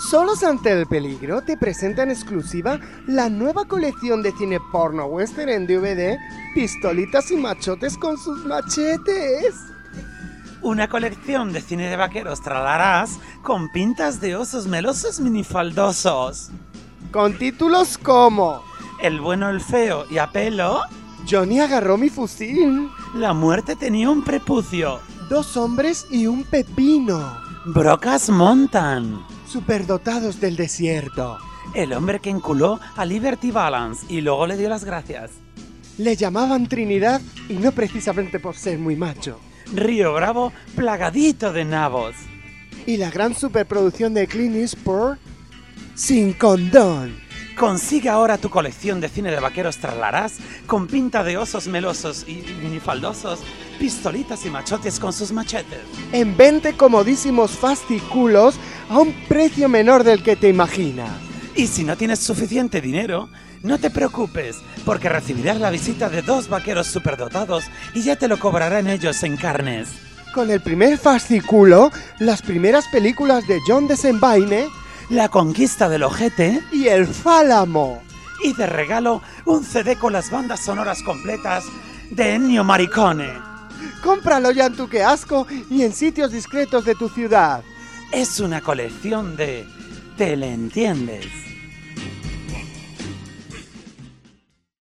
Solos ante el peligro te presenta en exclusiva la nueva colección de cine porno western en DVD, Pistolitas y machotes con sus machetes. Una colección de cine de vaqueros tralarás con pintas de osos melosos minifaldosos. Con títulos como El bueno, el feo y a pelo. Johnny agarró mi fusil. La muerte tenía un prepucio. 2 hombres y un pepino. Brocas montan. Superdotados del desierto. El hombre que enculó a Liberty Balance y luego le dio las gracias. Le llamaban Trinidad y no precisamente por ser muy macho. Río Bravo plagadito de nabos. Y la gran superproducción de Clint Eastwood sin condón. Consigue ahora tu colección de cine de vaqueros tralarás con pinta de osos melosos y minifaldosos, pistolitas y machotes con sus machetes. En 20 comodísimos fascículos a un precio menor del que te imaginas. Y si no tienes suficiente dinero, no te preocupes, porque recibirás la visita de 2 vaqueros superdotados y ya te lo cobrarán ellos en carnes. Con el primer fascículo, las primeras películas de John Desenvaine, La conquista del ojete y El Fálamo. y de regalo un CD con las bandas sonoras completas de Ennio Morricone. Cómpralo ya en tu Qué Asco y en sitios discretos de tu ciudad. Es una colección de... ¿Te le entiendes?